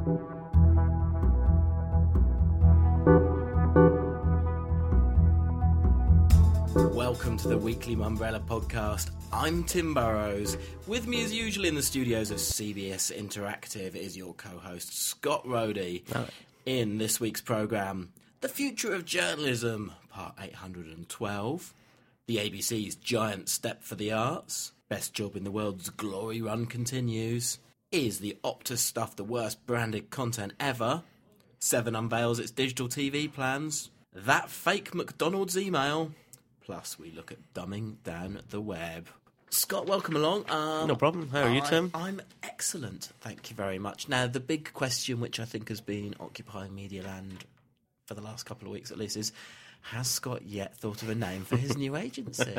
Welcome to the Weekly Mumbrella podcast. I'm Tim Burrows. With me as usual in the studios of CBS Interactive is your co-host Scott Rodey. In this week's programme, The Future of Journalism, part 812, the ABC's Giant Step for the Arts, Best Job in the World's Glory Run continues, Is the Optus stuff the worst branded content ever? Seven unveils its digital TV plans, That Fake McDonald's email, plus we look at dumbing down the web. Scott, welcome along. No problem. How are you, Tim? I'm excellent, thank you very much. Now, the big question, which I think has been occupying Medialand for the last couple of weeks at least, is has Scott yet thought of a name for his new agency?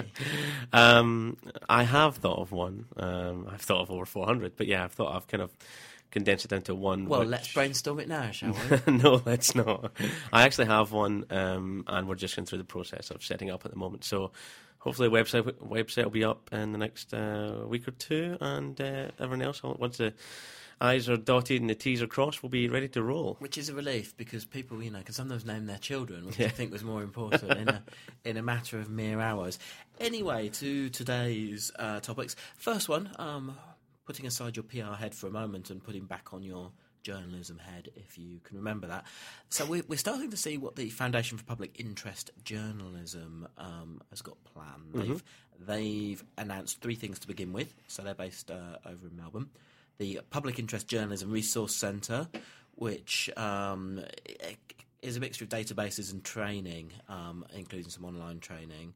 I have thought of one. I've thought of over 400, but yeah, I've kind of condensed it down to one. Well, let's brainstorm it now, shall we? No, let's not. I actually have one, and we're just going through the process of setting up at the moment. So hopefully the website will be up in the next week or two, and everyone else, once the I's are dotted and the T's are crossed, we'll be ready to roll. Which is a relief, because people, can sometimes name their children, which I think was more important in a matter of mere hours. Anyway, to today's topics. First one, putting aside your PR head for a moment and putting back on your journalism head, if you can remember that. So we're starting to see what the Foundation for Public Interest Journalism has got planned. Mm-hmm. They've announced three things to begin with. So they're based over in Melbourne. The Public Interest Journalism Resource Centre, which is a mixture of databases and training, including some online training.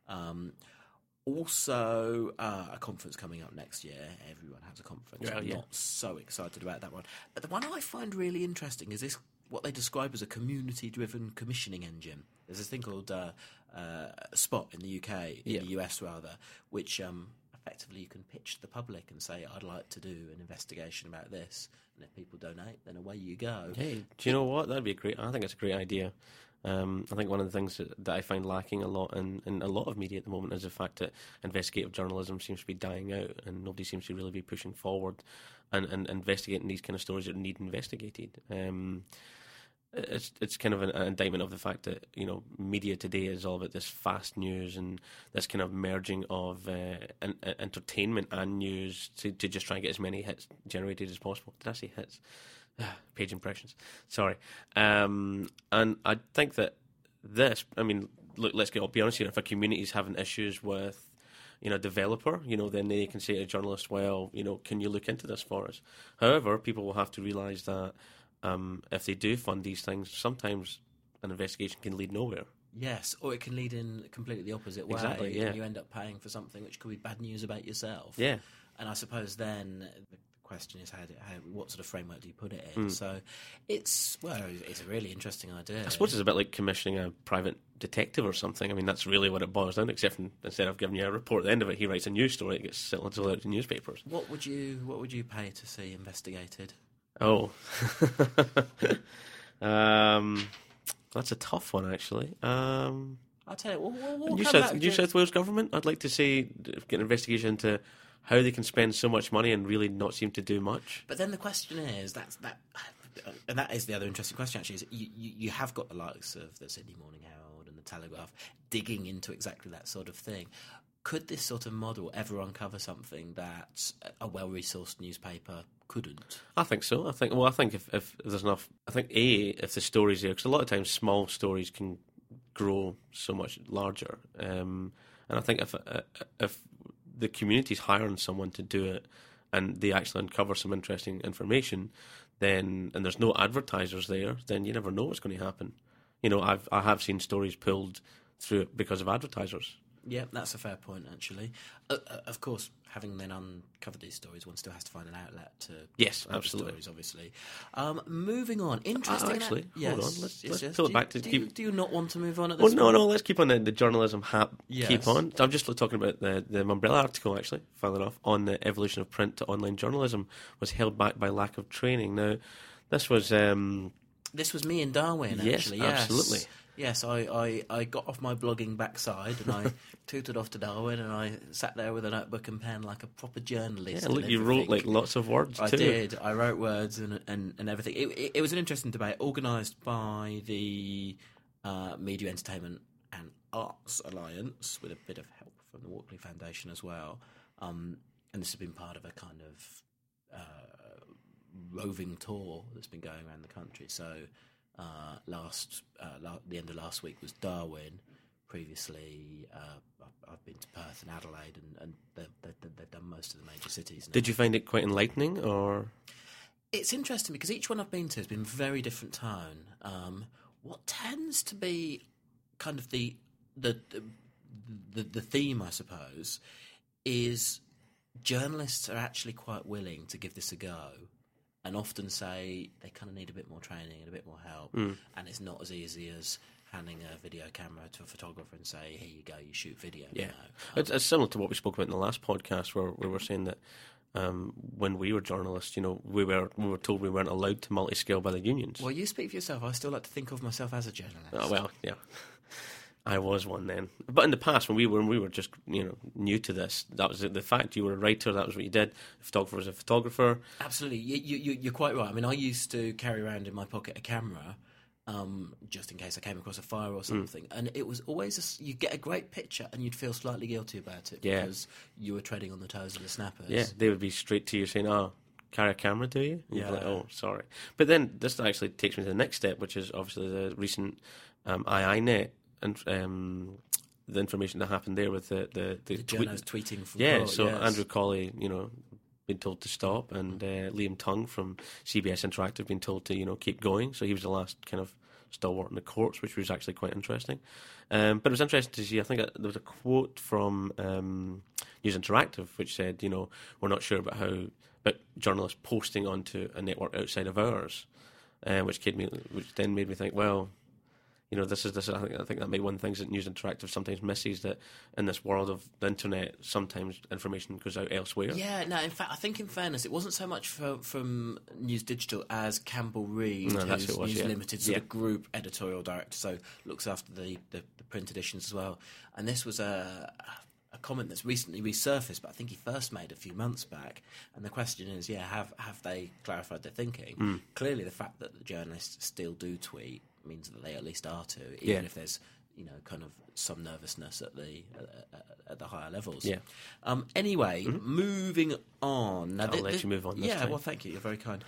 Also, a conference coming up next year. Everyone has a conference. I'm not so excited about that one. But the one I find really interesting is this, what they describe as a community-driven commissioning engine. There's this thing called Spot in the UK, in the US rather, which effectively you can pitch to the public and say, I'd like to do an investigation about this. And if people donate, then away you go. Hey, do you know what? That'd be I think it's a great idea. I think one of the things that I find lacking a lot in a lot of media at the moment is the fact that investigative journalism seems to be dying out, and nobody seems to really be pushing forward and investigating these kind of stories that need investigated. It's kind of an indictment of the fact that media today is all about this fast news and this kind of merging of entertainment and news to just try and get as many hits generated as possible. Did I say hits? Page impressions. Sorry. And I think that look, let's be honest here. If a community is having issues with, a developer, then they can say to a journalist, well, can you look into this for us? However, people will have to realise that if they do fund these things, sometimes an investigation can lead nowhere. Yes, or it can lead in completely the opposite way. Exactly, yeah. And you end up paying for something which could be bad news about yourself. Yeah. And I suppose then the question is what sort of framework do you put it in? So it's a really interesting idea. I suppose it's a bit like commissioning a private detective or something. I mean, that's really what it boils down to, except instead of giving you a report at the end of it, he writes a news story, it gets sold out to newspapers. What would you pay to see investigated? Oh. That's a tough one, actually. I'll tell you, New South Wales government, I'd like to see get an investigation into how they can spend so much money and really not seem to do much. But then the question is, and that is the other interesting question, actually, is you have got the likes of the Sydney Morning Herald and the Telegraph digging into exactly that sort of thing. Could this sort of model ever uncover something that a well-resourced newspaper couldn't? I think so. I think if there's enough, if the story's there, because a lot of times small stories can grow so much larger. And I think if the community's hiring someone to do it and they actually uncover some interesting information, and there's no advertisers there, then you never know what's going to happen. I have seen stories pulled through it because of advertisers. Yeah, that's a fair point, actually. Of course, having then uncovered these stories, one still has to find an outlet to absolutely stories, obviously. Moving on. Interesting. Actually, hold on. Let's pull it back to keep. Do you not want to move on at this point? No. Let's keep on the journalism hat. Yes. Keep on. I'm just talking about the Mumbrella article, actually, funnily enough, on the evolution of print to online journalism was held back by lack of training. Now, this was me in Darwin, actually. Yes, absolutely. Yes, I got off my blogging backside and I tooted off to Darwin and I sat there with a notebook and pen like a proper journalist. Yeah, look, you wrote like lots of words too. I did. I wrote words and everything. It was an interesting debate organised by the Media, Entertainment and Arts Alliance with a bit of help from the Walkley Foundation as well. And this has been part of a kind of roving tour that's been going around the country. So the end of last week was Darwin. Previously, I've been to Perth and Adelaide, and they've done most of the major cities now. Did you find it quite enlightening, or...? It's interesting because each one I've been to has been very different tone. What tends to be kind of the theme, I suppose, is journalists are actually quite willing to give this a go. And often say they kind of need a bit more training and a bit more help, and it's not as easy as handing a video camera to a photographer and say, "Here you go, you shoot video." Yeah, it's similar to what we spoke about in the last podcast, where we were saying that when we were journalists, we were told we weren't allowed to multi-scale by the unions. Well, you speak for yourself. I still like to think of myself as a journalist. Oh, well, yeah. I was one then, but in the past when we were just new to this, that was the fact. You were a writer, that was what you did. A photographer was a photographer. Absolutely, you're quite right. I mean, I used to carry around in my pocket a camera, just in case I came across a fire or something, and it was always you get a great picture and you'd feel slightly guilty about it because you were treading on the toes of the snappers. Yeah, they would be straight to you saying, "Oh, carry a camera, do you?" And yeah. Like, oh, sorry. But then this actually takes me to the next step, which is obviously the recent IINet. And the information that happened there with the journos tweeting from court, so yes. Andrew Colley, been told to stop, and Liam Tung from CBS Interactive been told to keep going. So he was the last kind of stalwart in the courts, which was actually quite interesting. But it was interesting to see. I think there was a quote from News Interactive which said, we're not sure about journalists posting onto a network outside of ours, which then made me think, well. This is. I think that may be one of the things that News Interactive sometimes misses, that in this world of the internet, sometimes information goes out elsewhere. Yeah, no. In fact, I think in fairness, it wasn't so much from News Digital as Campbell Reid, who's News Limited sort of group editorial director, so looks after the print editions as well. And this was a comment that's recently resurfaced, but I think he first made a few months back. And the question is, have they clarified their thinking? Clearly, the fact that the journalists still do tweet means that they at least are to, even if there's kind of some nervousness at the higher levels. Yeah. Anyway, moving on. Now, I'll let you move on. This time. Well, thank you. You're very kind.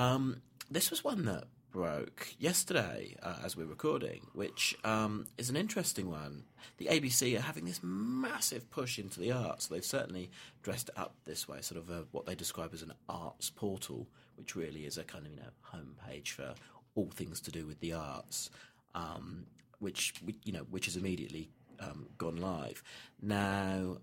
This was one that broke yesterday as we're recording, which is an interesting one. The ABC are having this massive push into the arts. They've certainly dressed it up this way, sort of what they describe as an arts portal, which really is a kind of homepage for all things to do with the arts, which has immediately gone live. Now,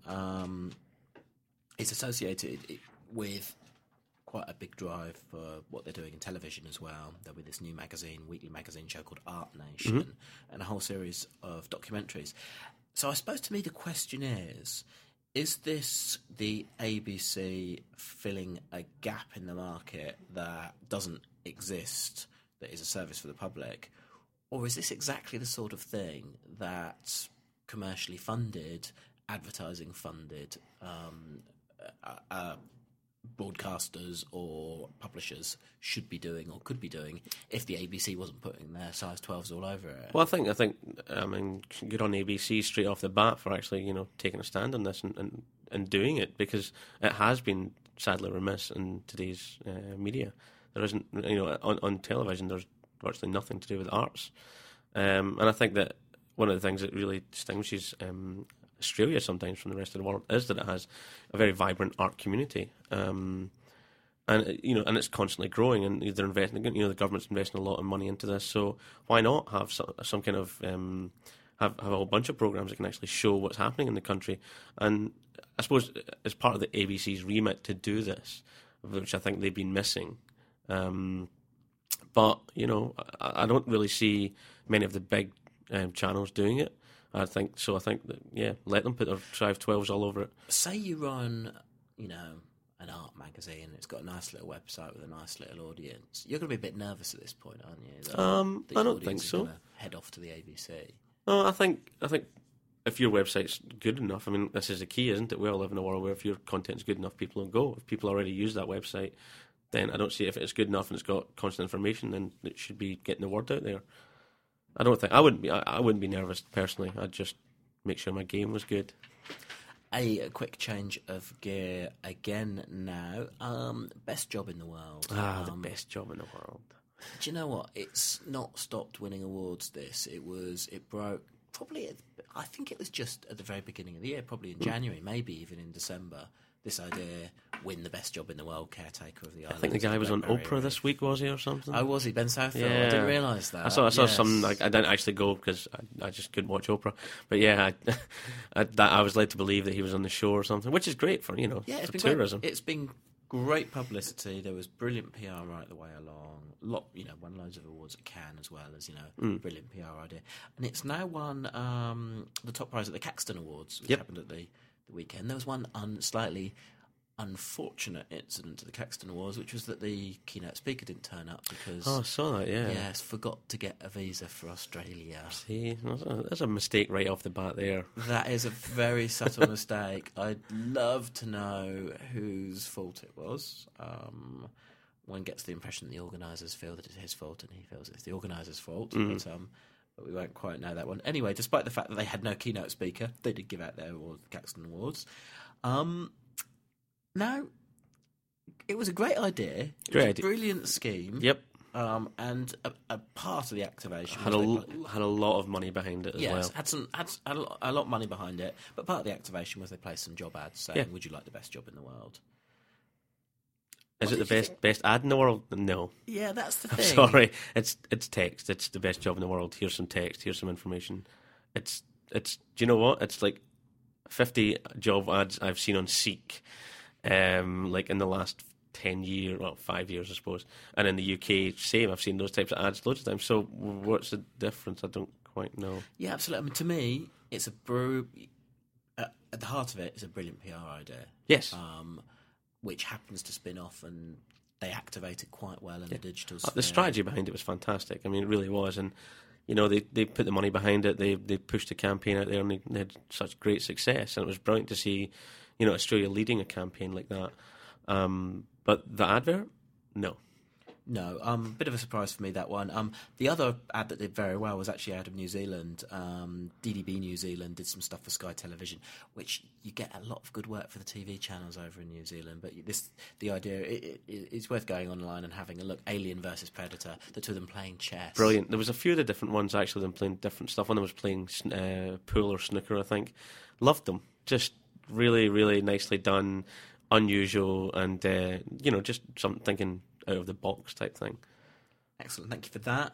it's associated with quite a big drive for what they're doing in television as well. There'll be this new weekly magazine show called Art Nation, and a whole series of documentaries. So I suppose to me the question is this the ABC filling a gap in the market that doesn't exist, that is a service for the public, or is this exactly the sort of thing that commercially funded, advertising funded broadcasters or publishers should be doing or could be doing if the ABC wasn't putting their size 12s all over it? Well, I think good on ABC straight off the bat for actually taking a stand on this and doing it, because it has been sadly remiss in today's media. There isn't, on television, there's virtually nothing to do with arts. And I think that one of the things that really distinguishes Australia sometimes from the rest of the world is that it has a very vibrant art community. And it's constantly growing, and they're investing. The government's investing a lot of money into this. So why not have some kind of have a whole bunch of programs that can actually show what's happening in the country? And I suppose as part of the ABC's remit to do this, which I think they've been missing. But I don't really see many of the big channels doing it. I think that let them put their size 12s all over it. Say you run, an an art magazine. It's got a nice little website with a nice little audience. You're going to be a bit nervous at this point, aren't you? I don't think so. Head off to the ABC. I think if your website's good enough, I mean, this is the key, isn't it? We all live in a world where if your content's good enough, people will go. If people already use that website, then I don't see if it's good enough and it's got constant information, then it should be getting the word out there. I wouldn't be nervous personally. I'd just make sure my game was good. A quick change of gear again now. Best job in the world. The best job in the world. Do you know what? It's not stopped winning awards. It broke probably. I think it was just at the very beginning of the year, probably in January, maybe even in December. This idea, win the best job in the world, caretaker of the island. I think the guy was on Oprah this week, was he, or something? Oh, was he? Ben Southall? Yeah. I didn't realise that. I saw some, I didn't actually go because I just couldn't watch Oprah. But yeah, I was led to believe that he was on the show or something, which is great for, for tourism. It's been great publicity. There was brilliant PR right the way along. Won loads of awards at Cannes as well as, brilliant PR idea. And it's now won the top prize at the Caxton Awards, which happened at the weekend. There was one slightly unfortunate incident to the Caxton Awards, which was that the keynote speaker didn't turn up because... Oh, I saw that, yeah. Yes, forgot to get a visa for Australia. See, that's a mistake right off the bat there. That is a very subtle mistake. I'd love to know whose fault it was. One gets the impression the organisers feel that it's his fault and he feels it's the organisers' fault. But we won't quite know that one. Anyway, despite the fact that they had no keynote speaker, they did give out their award, the Caxton Awards. Now, it was a great idea. It was a brilliant scheme. Yep. And a part of the activation had a lot of money behind it as well. Yes, had a lot of money behind it. But part of the activation was they placed some job ads saying, "Would you like the best job in the world?" Is it the best ad in the world? No. Yeah, that's the thing. I'm sorry, it's text. It's the best job in the world. Here's some text. Here's some information. It's. Do you know what? It's like 50 job ads I've seen on Seek, like in the last 10 years, 5 years, I suppose. And in the UK, same. I've seen those types of ads loads of times. So what's the difference? I don't quite know. Yeah, absolutely. I mean, to me, it's at the heart of it is a brilliant PR idea. Yes. Which happens to spin off, and they activated quite well in the digital sphere. The strategy behind it was fantastic. I mean, it really was. And, they put the money behind it. They pushed the campaign out there, and they had such great success. And it was brilliant to see, Australia leading a campaign like that. But the advert, no. No, bit of a surprise for me, that one. The other ad that did very well was actually out of New Zealand. DDB New Zealand did some stuff for Sky Television, which you get a lot of good work for the TV channels over in New Zealand. But the idea, it's worth going online and having a look. Alien versus Predator, the two of them playing chess. Brilliant. There was a few of the different ones, actually, them playing different stuff. One of them was playing pool or snooker, I think. Loved them. Just really, really nicely done, unusual, and, just something thinking out of the box type thing. Excellent, thank you for that.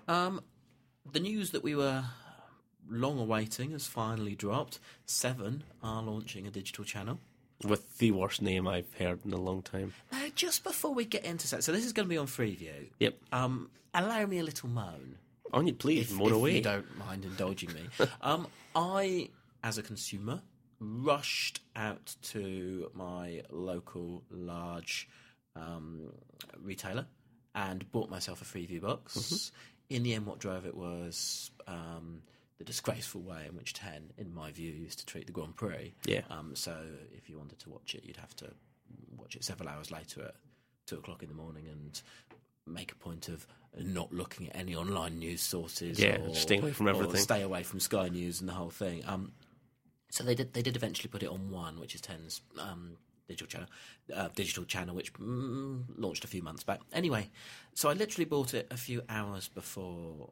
The news that we were long awaiting has finally dropped. Seven are launching a digital channel. With the worst name I've heard in a long time. Now, just before we get into that, so this is going to be on Freeview. Yep. Allow me a little moan. On you, please, moan away. If you don't mind indulging me. I, as a consumer, rushed out to my local large retailer and bought myself a Freeview box. Mm-hmm. In the end, what drove it was the disgraceful way in which 10, in my view, used to treat the Grand Prix. Yeah. So if you wanted to watch it, you'd have to watch it several hours later at 2 o'clock in the morning and make a point of not looking at any online news sources. Yeah, stay away from everything. Or stay away from Sky News and the whole thing. So they did eventually put it on One, which is 10's digital channel, which launched a few months back. Anyway, so I literally bought it a few hours before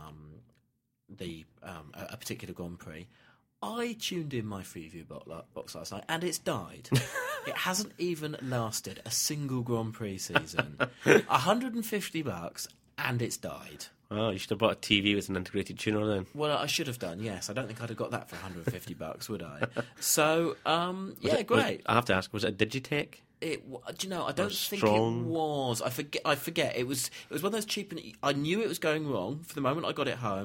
a particular Grand Prix. I tuned in my Freeview box last night, and it's died. It hasn't even lasted a single Grand Prix season. $150, and it's died. Oh, you should have bought a TV with an integrated tuner then. Well, I should have done, yes. I don't think I'd have got that for $150, would I? So, great. I have to ask, was it a Digitech? Do you know? I don't think it was. I forget. It was one of those cheap. And I knew it was going wrong for the moment I got it home,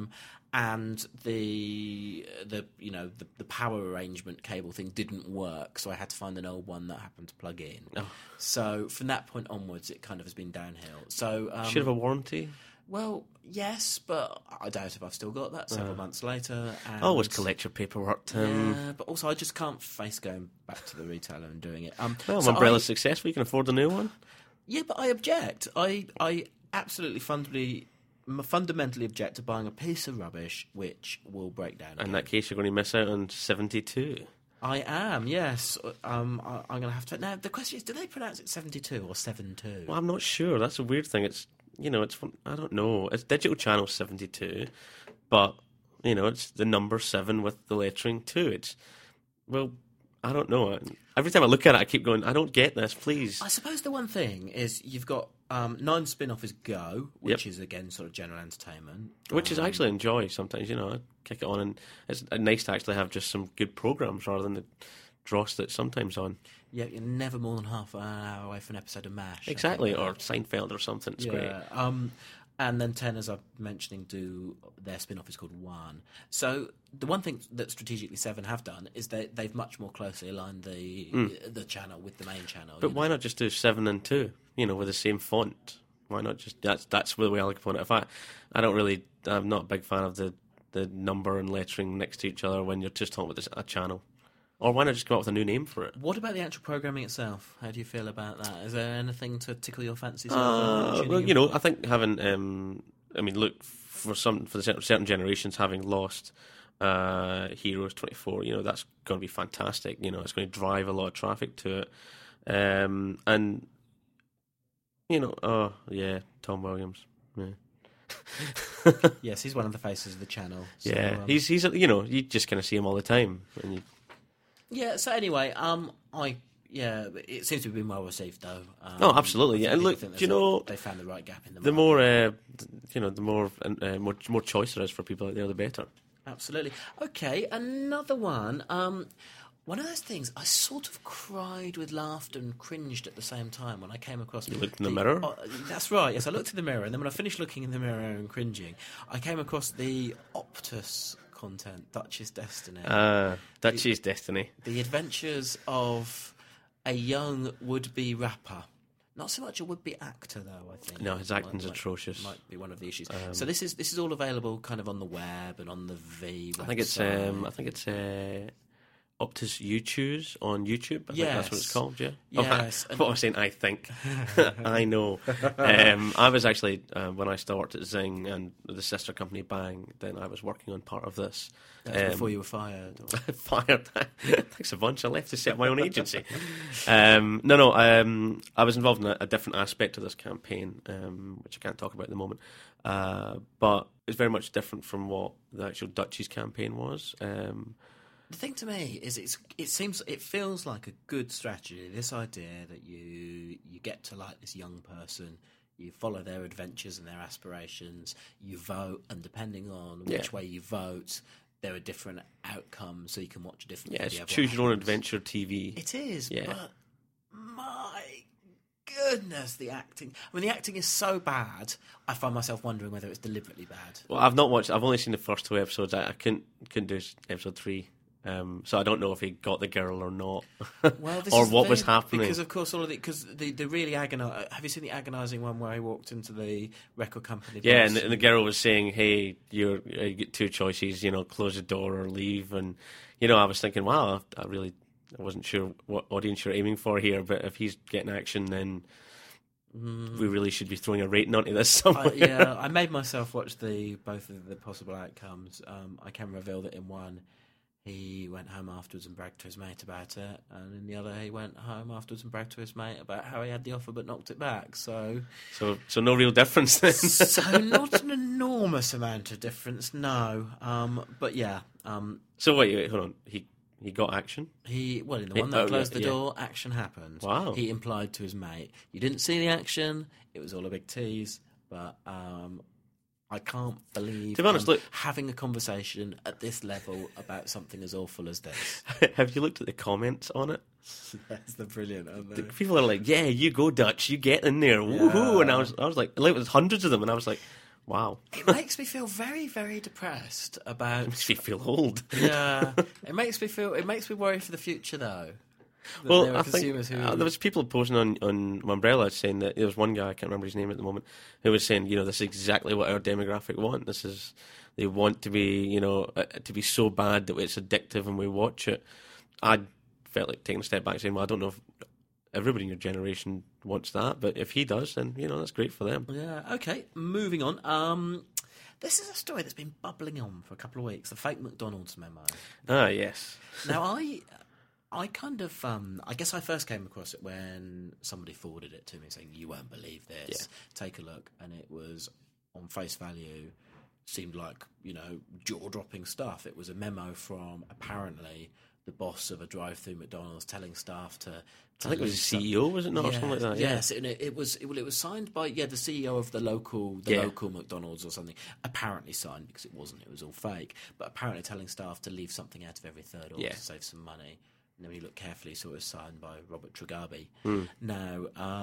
and the power arrangement cable thing didn't work, so I had to find an old one that happened to plug in. Oh. So from that point onwards, it kind of has been downhill. So should have a warranty. Well, yes, but I doubt if I've still got that several months later. And always collect your paperwork, Tim. Yeah, but also I just can't face going back to the retailer and doing it. Well, Umbrella's successful. You can afford a new one. Yeah, but I object. I absolutely fundamentally object to buying a piece of rubbish which will break down. In that case, you're going to miss out on 72. I am, yes. I'm going to have to... Now, the question is, do they pronounce it 72 or 72? Well, I'm not sure. That's a weird thing. It's, it's... I don't know. It's Digital Channel 72, but, it's the number 7 with the lettering 2. It's... Well, I don't know. Every time I look at it, I keep going, I don't get this, please. I suppose the one thing is you've got 9 spin-off is Go, which is, again, sort of general entertainment. Which is actually enjoy sometimes, I kick it on, and it's nice to actually have just some good programmes rather than the dross that's sometimes on. Yeah, you're never more than half an hour away from an episode of MASH. Exactly, or Seinfeld or something. It's great. And then 10, as I'm mentioning, do their spin-off is called One. So the one thing that strategically 7 have done is they've much more closely aligned the channel with the main channel. But why not just do 7 and 2, with the same font? Why not just... That's the way I look upon it. I'm not a big fan of the number and lettering next to each other when you're just talking about a channel. Or why not just come up with a new name for it? What about the actual programming itself? How do you feel about that? Is there anything to tickle your fancy? Well, I think having... look, for the certain generations, having lost Heroes 24, that's going to be fantastic. It's going to drive a lot of traffic to it. And, Tom Williams. Yeah. Yes, he's one of the faces of the channel. So, yeah, he's you just kind of see him all the time. Yeah, so anyway, it seems to have been well received, though. Absolutely, yeah. And look, they found the right gap in the market. The more choice there is for people out there, the better. Absolutely. Okay, another one. One of those things, I sort of cried with laughter and cringed at the same time when I came across... You looked in the mirror? That's right, yes, I looked in the mirror, and then when I finished looking in the mirror and cringing, I came across the Optus content, Dutch's Destiny. Dutch's Destiny. The adventures of a young would-be rapper. Not so much a would-be actor, though, I think. No, his acting's atrocious. Might be one of the issues. So this is all available kind of on the web and on the V website. I think it's Optus U-Choose on YouTube. I think that's what it's called, yeah? Yes. What I was saying, I think. I know. I was actually, when I started at Zing and the sister company Bang, then I was working on part of this. That's before you were fired? Fired? Thanks a bunch. I left to set up my own agency. I was involved in a different aspect of this campaign, which I can't talk about at the moment. But it's very much different from what the actual Dutchies campaign was. The thing to me is it feels like a good strategy, this idea that you get to like this young person, you follow their adventures and their aspirations, you vote, and depending on which way you vote, there are different outcomes, so you can watch a different video. It's choose your own adventure TV. It is, but my goodness, the acting. I mean, the acting is so bad, I find myself wondering whether it's deliberately bad. Well, I've not watched, I've only seen the first 2 episodes. I couldn't do episode 3. So I don't know if he got the girl or not, well, or what was happening. Because of course, the really agonising. Have you seen the agonising one where he walked into the record company? Yeah, and the girl was saying, "Hey, you get 2 choices. Close the door or leave." And I was thinking, wow, I wasn't sure what audience you're aiming for here. But if he's getting action, then we really should be throwing a rating onto this somewhere. I made myself watch both of the possible outcomes. I can reveal that in one, he went home afterwards and bragged to his mate about it, and in the other, he went home afterwards and bragged to his mate about how he had the offer but knocked it back. So no real difference then. So not an enormous amount of difference, no. But yeah. So wait, hold on. He got action? In the one that closed the door, action happened. Wow. He implied to his mate, you didn't see the action, it was all a big tease, but I can't believe, to be honest, having a conversation at this level about something as awful as this. Have you looked at the comments on it? Yes, they're brilliant, aren't they? People are like, yeah, you go Dutch, you get in there, woohoo! And I was like, it was hundreds of them, and I was like, Wow. It makes me feel very, very depressed about... It makes me feel old. Yeah. It makes me worry for the future, though. Well, I think there was people posting on Umbrella saying that there was one guy, I can't remember his name at the moment, who was saying, this is exactly what our demographic want. They want to be, to be so bad that it's addictive and we watch it. I felt like taking a step back saying, well, I don't know if everybody in your generation wants that, but if he does, then, that's great for them. Yeah, okay, moving on. This is a story that's been bubbling on for a couple of weeks, the fake McDonald's memo. Ah, yes. Now, I kind of, I guess I first came across it when somebody forwarded it to me saying, you won't believe this, take a look, and it was, on face value, seemed like, jaw-dropping stuff. It was a memo from, apparently, the boss of a drive-through McDonald's telling staff to... I think it was the CEO, was it not? Or something like that. Yes, and it was signed by the CEO of the local McDonald's or something. Apparently signed, because it wasn't. It was all fake. But apparently telling staff to leave something out of every third order to save some money. And then when you look carefully, so it was signed by Robert Tragabi. Now,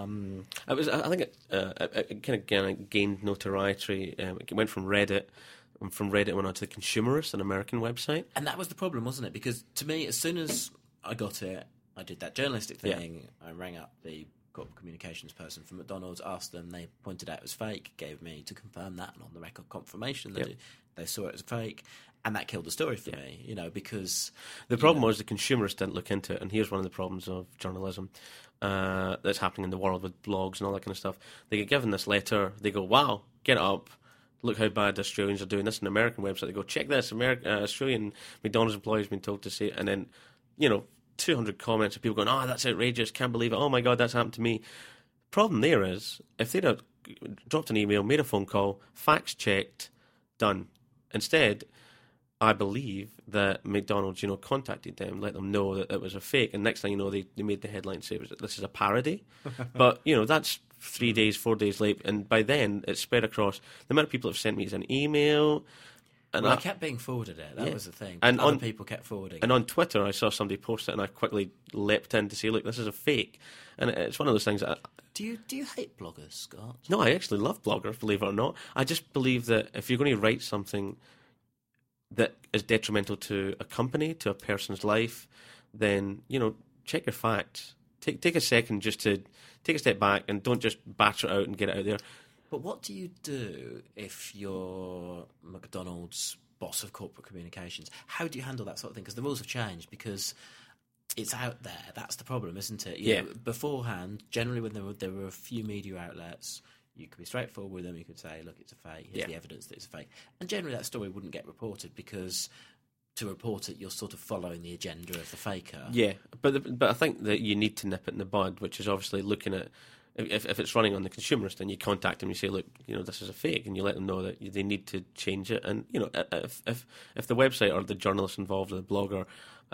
I think it kind of gained notoriety. It went from Reddit. And from Reddit, it went on to The Consumerist, an American website. And that was the problem, wasn't it? Because to me, as soon as I got it, I did that journalistic thing. I rang up the corporate communications person from McDonald's, asked them. They pointed out it was fake, gave me to confirm that, and on the record confirmation that they saw it as fake. And that killed the story for me, because... The problem was the Consumerist didn't look into it, and here's one of the problems of journalism that's happening in the world with blogs and all that kind of stuff. They get given this letter, they go, wow, get it up, look how bad the Australians are doing. This is an American website. They go, check this, Australian McDonald's employee has been told to say it, and then, 200 comments of people going, oh, that's outrageous, can't believe it, oh my God, that's happened to me. Problem there is, if they'd have dropped an email, made a phone call, facts checked, done. Instead, I believe that McDonald's, contacted them, let them know that it was a fake, and next thing you know, they made the headline say this is a parody. But, that's 3 days, 4 days late, and by then it's spread across. The amount of people have sent me an email. And I kept being forwarded it. That was the thing. And other people kept forwarding. And on Twitter, I saw somebody post it, and I quickly leapt in to say, "Look, this is a fake." And it's one of those things. Do you hate bloggers, Scott? No, I actually love bloggers. Believe it or not, I just believe that if you're going to write something that is detrimental to a company, to a person's life, then check your facts. Take a second just to take a step back and don't just batter it out and get it out there. But what do you do if you're McDonald's boss of corporate communications? How do you handle that sort of thing? Because the rules have changed, because it's out there. That's the problem, isn't it? You know, beforehand, generally when there were a few media outlets, you could be straightforward with them. You could say, look, it's a fake. Here's the evidence that it's a fake. And generally that story wouldn't get reported, because to report it, you're sort of following the agenda of the faker. Yeah, but I think that you need to nip it in the bud, which is obviously looking at... If it's running on the Consumerist, then you contact them, you say, look, this is a fake, and you let them know that they need to change it. And if the website or the journalist involved or the blogger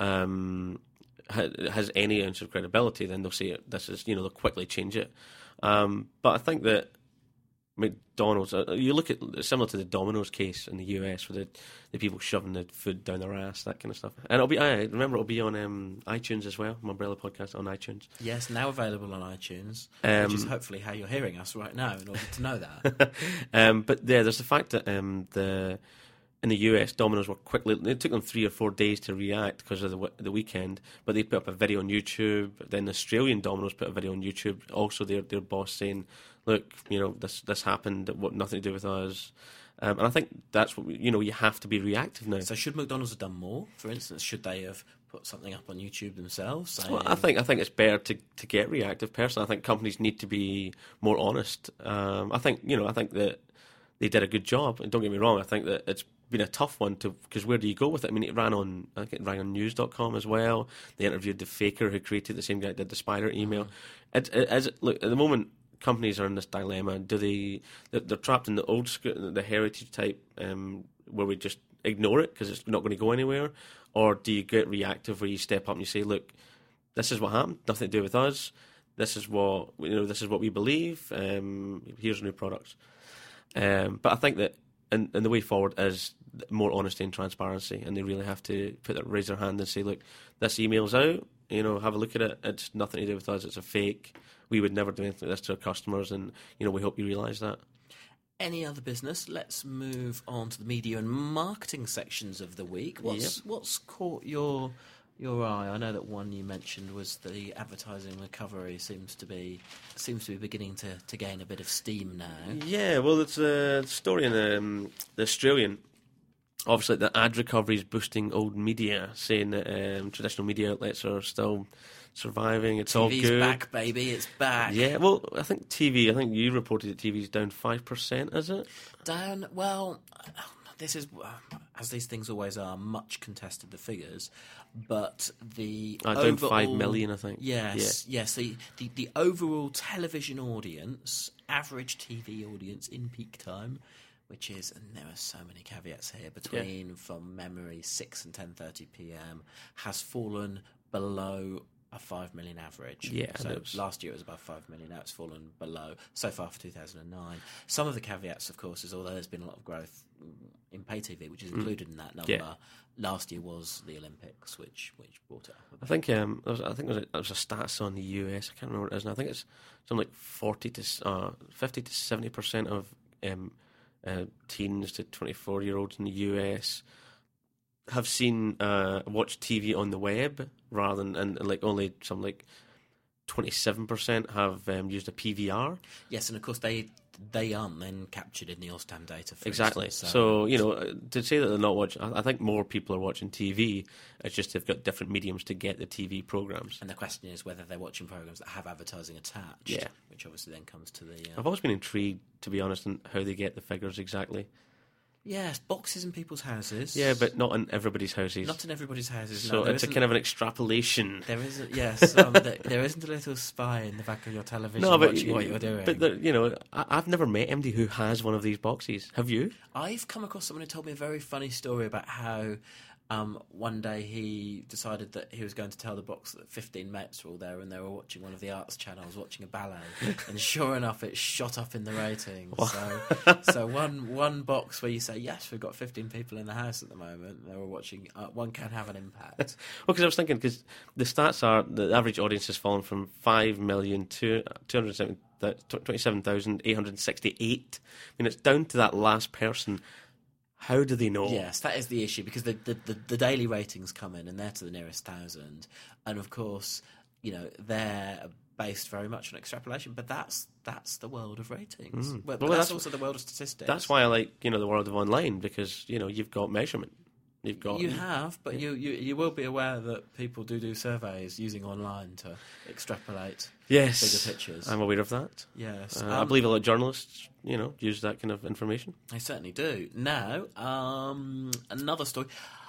has any ounce of credibility, then they'll say this is, they'll quickly change it. But I think that McDonald's, you look at similar to the Domino's case in the US, with the people shoving the food down their ass, that kind of stuff. And it'll be on iTunes as well. My Umbrella podcast on iTunes. Yes, now available on iTunes, which is hopefully how you're hearing us right now in order to know that. But there's the fact that in the US, Domino's were quickly... It took them 3 or 4 days to react because of the weekend, but they put up a video on YouTube. Then the Australian Domino's put a video on YouTube, also their boss saying, look, this happened, nothing to do with us. And I think that's what, you have to be reactive now. So should McDonald's have done more? For instance, should they have put something up on YouTube themselves? Saying... Well, I think it's better to get reactive. Personally, I think companies need to be more honest. I think that they did a good job, and don't get me wrong, I think that it's been a tough one because where do you go with it? I mean, it ran on news.com as well. They interviewed the faker who created, the same guy that did the spider email. Look, at the moment, companies are in this dilemma. They're trapped in the old school, the heritage type, where we just ignore it because it's not going to go anywhere, or do you get reactive where you step up and you say, look, this is what happened, nothing to do with us. This is what we believe. Here's new products. But I think that and the way forward is more honesty and transparency, and they really have to raise their hand and say, look, this email's out, have a look at it, it's nothing to do with us, it's a fake, we would never do anything like this to our customers, and we hope you realise that. any other business, let's move on to the media and marketing sections of the week. What's caught your eye? I know that one you mentioned was the advertising recovery seems to be beginning to gain a bit of steam now. Yeah, well, it's a story in the Australian. Obviously, the ad recovery is boosting old media, saying that traditional media outlets are still surviving. It's all good. TV's back, baby. It's back. Yeah, well, I think you reported that TV's down 5%, is it? Down, well, this is, as these things always are, much contested, the figures, but the down 5 million, I think. Yes. The overall television audience, average TV audience in peak time, which is, and there are so many caveats here, between, from memory, 6 and 10:30 p.m, has fallen below a 5 million average. Yeah. So last year it was above 5 million, now it's fallen below, so far for 2009. Some of the caveats, of course, is although there's been a lot of growth in pay TV, which is included in that number, last year was the Olympics, which brought it up. I think there was a stats on the US, I can't remember what it is, and I think it's something like 50 to 70% of teens to 24-year-olds in the US have watched TV on the web rather than, and like only some like 27% have used a PVR. Yes, and of course they aren't then captured in the Ofsted data. For exactly. Instance, so to say that they're not watching, I think more people are watching TV. It's just they've got different mediums to get the TV programs. And the question is whether they're watching programs that have advertising attached. Yeah. Which obviously then comes to the. I've always been intrigued, to be honest, in how they get the figures exactly. Yes, boxes in people's houses. Yeah, but not in everybody's houses. Not in everybody's houses. So it's a kind of an extrapolation. There isn't. Yes, there isn't a little spy in the back of your television watching what you're doing. But I've never met anybody who has one of these boxes. Have you? I've come across someone who told me a very funny story about how one day he decided that he was going to tell the box that 15 mates were all there and they were watching one of the arts channels, watching a ballet, and sure enough it shot up in the ratings. So one box where you say, yes, we've got 15 people in the house at the moment, they were watching, one can have an impact. Well, because I was thinking, because the stats are the average audience has fallen from 5 million to 27,868. I mean, it's down to that last person. How do they know? Yes, that is the issue, because the daily ratings come in and they're to the nearest 1,000, and of course, they're based very much on extrapolation. But that's the world of ratings. But that's also the world of statistics. That's why I like the world of online, because you've got measurement. But you will be aware that people do surveys using online to extrapolate bigger pictures. I'm aware of that. Yes. I believe a lot of journalists, use that kind of information. They certainly do. Now, another story.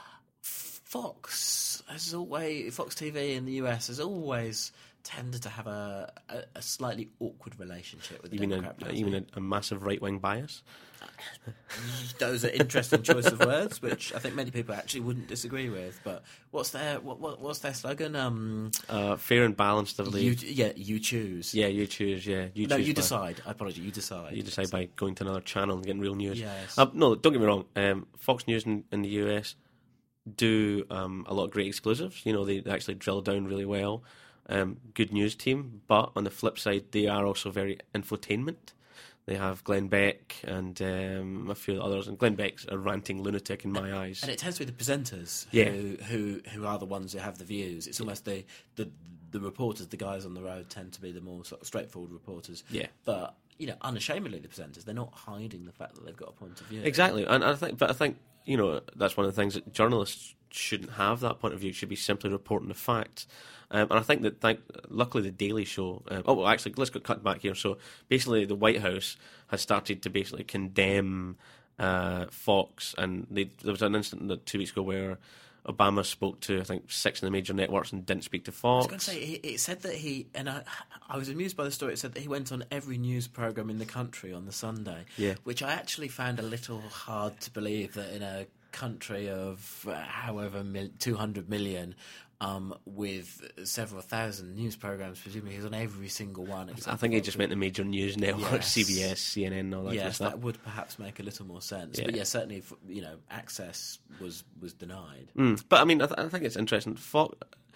Fox TV in the US has always tended to have a slightly awkward relationship with the Democrat Party. You mean a massive right-wing bias? Those are interesting choice of words, which I think many people actually wouldn't disagree with. But what's their slogan? Fair and balanced, I believe. You choose. Yeah, you choose. Yeah, you decide. I apologize. You decide. You decide by going to another channel and getting real news. Yes. No, don't get me wrong. Fox News in the US do a lot of great exclusives. They actually drill down really well. Good news team, but on the flip side, they are also very infotainment. They have Glenn Beck and a few others, and Glenn Beck's a ranting lunatic in my eyes. And it tends to be the presenters who are the ones who have the views. It's almost the reporters, the guys on the road, tend to be the more sort of straightforward reporters. Yeah. But unashamedly, the presenters, they're not hiding the fact that they've got a point of view. Exactly, and I think that's one of the things that journalists shouldn't have. That point of view. It should be simply reporting the facts. And I think that, luckily, the Daily Show... actually, let's get cut back here. So, basically, the White House has started to basically condemn Fox, and there was an incident 2 weeks ago where Obama spoke to, I think, 6 of the major networks and didn't speak to Fox. I was going to say, it said that I was amused by the story, it said that he went on every news programme in the country on the Sunday, which I actually found a little hard to believe that in a country of 200 million... with several thousand news programmes, presumably he's on every single one. I think he just meant the major news networks, CBS, CNN, and all that kind of stuff. That would perhaps make a little more sense. Yeah. But certainly, access was denied. But I mean, I think it's interesting.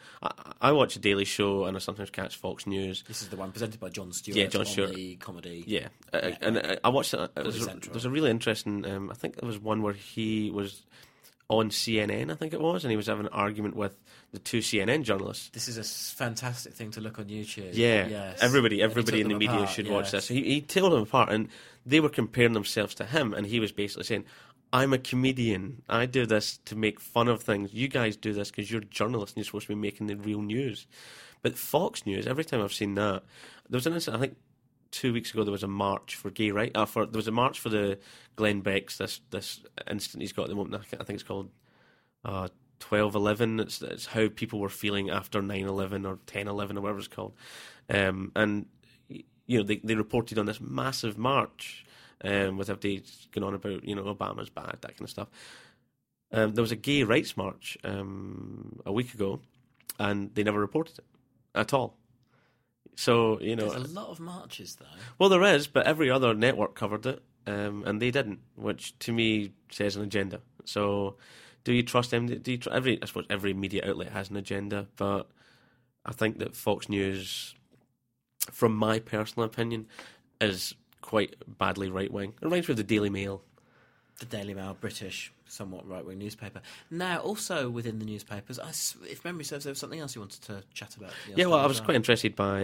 I watch The Daily Show and I sometimes catch Fox News. This is the one presented by Jon Stewart. Yeah, Jon Stewart. The comedy. Yeah, and I watched it. There's a really interesting. I think there was one where he was on CNN, I think it was, and he was having an argument with the two CNN journalists. This is a fantastic thing to look on YouTube. Yeah, yes. everybody in the media should watch this. He told them apart, and they were comparing themselves to him, and he was basically saying, I'm a comedian. I do this to make fun of things. You guys do this because you're journalists and you're supposed to be making the real news. But Fox News, every time I've seen that, there was an incident, I think 2 weeks ago, there was a march for gay rights. There was a march for the Glenn Beck's, this incident he's got at the moment. I think it's called 12/11. It's how people were feeling after 9/11 or 10/11 or whatever it's called. And they reported on this massive march with FD going on about Obama's bad, that kind of stuff. There was a gay rights march a week ago, and they never reported it at all. So there's a lot of marches though. Well, there is, but every other network covered it, and they didn't, which to me says an agenda. So, do you trust them? I suppose every media outlet has an agenda, but I think that Fox News, from my personal opinion, is quite badly right wing. It reminds me of the Daily Mail. The Daily Mail, British, somewhat right-wing newspaper. Now, also within the newspapers, if memory serves, there was something else you wanted to chat about. Yeah, well, I was quite interested by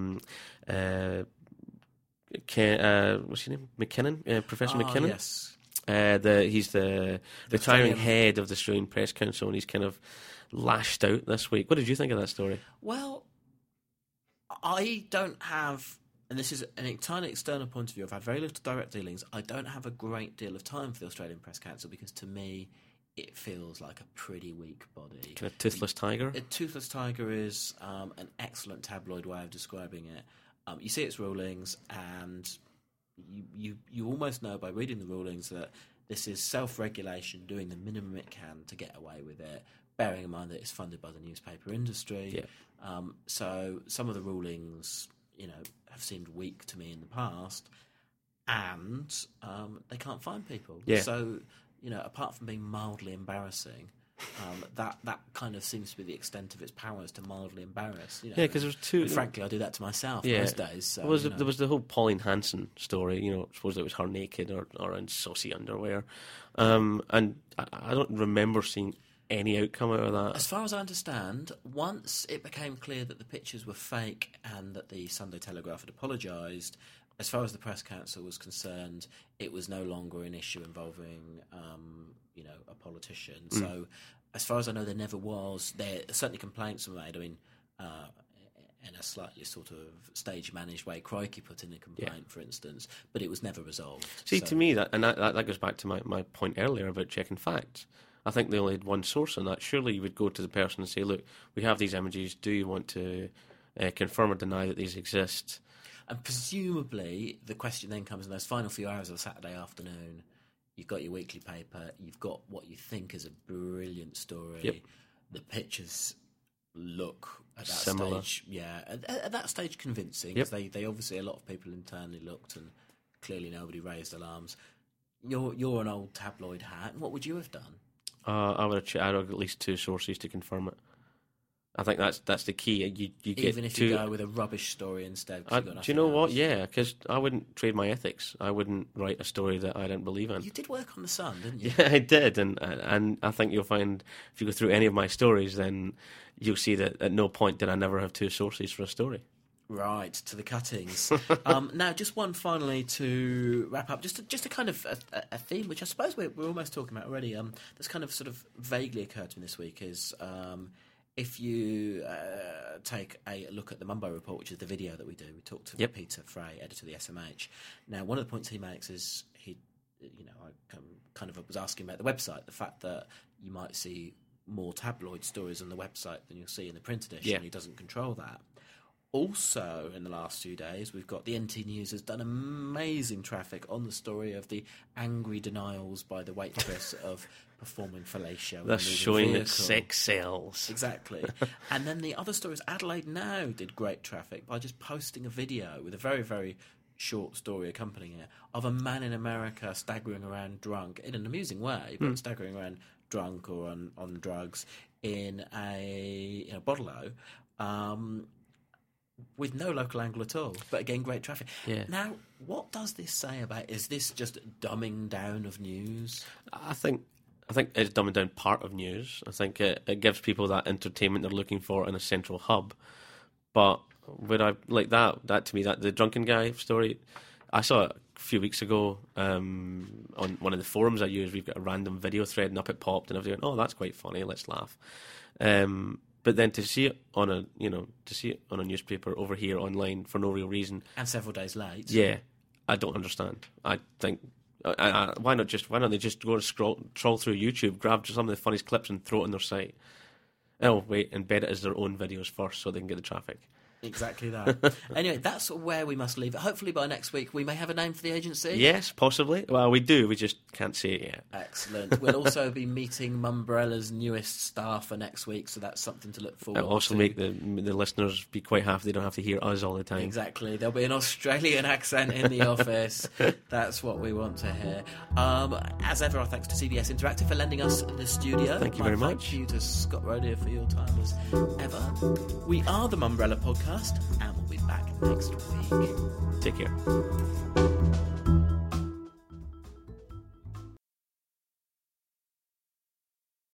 what's his name? McKinnon, Professor McKinnon. Yes. He's the retiring head of the Australian Press Council, and he's kind of lashed out this week. What did you think of that story? Well, I don't have... And this is an entirely external point of view. I've had very little direct dealings. I don't have a great deal of time for the Australian Press Council because, to me, it feels like a pretty weak body. Kind of toothless tiger? A toothless tiger is an excellent tabloid way of describing it. You see its rulings, and you almost know by reading the rulings that this is self-regulation, doing the minimum it can to get away with it, bearing in mind that it's funded by the newspaper industry. Yeah. So some of the rulings... have seemed weak to me in the past, and they can't find people. Yeah. So, apart from being mildly embarrassing, that kind of seems to be the extent of its powers to mildly embarrass. Yeah, because there was two... And frankly, I do that to myself most days. So, there was the whole Pauline Hanson story, suppose it was her naked or in saucy underwear. And I don't remember seeing any outcome out of that. As far as I understand, once it became clear that the pictures were fake and that the Sunday Telegraph had apologised, as far as the Press Council was concerned, it was no longer an issue involving, a politician. Mm. So, as far as I know, there never was. There certainly complaints were made. I mean, in a slightly sort of stage-managed way, Crikey put in a complaint, for instance, but it was never resolved. See, to me, that goes back to my point earlier about checking facts. I think they only had one source on that. Surely you would go to the person and say, look, we have these images. Do you want to confirm or deny that these exist? And presumably the question then comes in those final few hours of a Saturday afternoon. You've got your weekly paper. You've got what you think is a brilliant story. Yep. The pictures look at that similar stage. Yeah, at that stage convincing. Yep. They obviously, a lot of people internally looked and clearly nobody raised alarms. You're an old tabloid hat. What would you have done? I would have at least two sources to confirm it. I think that's the key. You get even if you go with a rubbish story instead. Do you know what? Yeah, because I wouldn't trade my ethics. I wouldn't write a story that I didn't believe in. You did work on The Sun, didn't you? Yeah, I did, and I think you'll find if you go through any of my stories, then you'll see that at no point did I never have two sources for a story. Right, to the cuttings. Now, just one finally to wrap up. Just a kind of a theme, which I suppose we're almost talking about already. That's kind of sort of vaguely occurred to me this week is if you take a look at the Mumbo Report, which is the video that we do. We talked to Peter Fray, editor of the SMH. Now, one of the points he makes is I kind of was asking about the website, the fact that you might see more tabloid stories on the website than you'll see in the print edition. Yeah. He doesn't control that. Also, in the last few days, we've got the NT News has done amazing traffic on the story of the angry denials by the waitress of performing fellatio. They're showing that sex sells. Exactly. And then the other stories, Adelaide Now did great traffic by just posting a video with a very, very short story accompanying it of a man in America staggering around drunk, in an amusing way, but staggering around drunk or on drugs in a bottle-o, with no local angle at all, but again, great traffic. Yeah. Now, what does this say about? Is this just dumbing down of news? I think it's dumbing down part of news. I think it gives people that entertainment they're looking for in a central hub. But would I like that to me, that the drunken guy story, I saw it a few weeks ago on one of the forums I use. We've got a random video thread, and up it popped, and I was going, "Oh, that's quite funny. Let's laugh." But then to see it on a newspaper over here online for no real reason, and several days late, yeah, I don't understand. I think why not they just go and troll through YouTube, grab some of the funniest clips, and throw it on their site? Oh wait, embed it as their own videos first, so they can get the traffic. Exactly that. Anyway, that's where we must leave it. Hopefully by next week we may have a name for the agency. Yes, possibly. Well, we do. We just can't say it yet. Excellent. We'll also be meeting Mumbrella's newest star for next week, so that's something to look forward to. It'll also make the listeners be quite happy they don't have to hear us all the time. Exactly. There'll be an Australian accent in the office. That's what we want to hear. As ever, our thanks to CBS Interactive for lending us the studio. Thank you very much. Thank you to Scott Rodier for your time as ever. We are the Mumbrella Podcast, and we'll be back next week. Take care.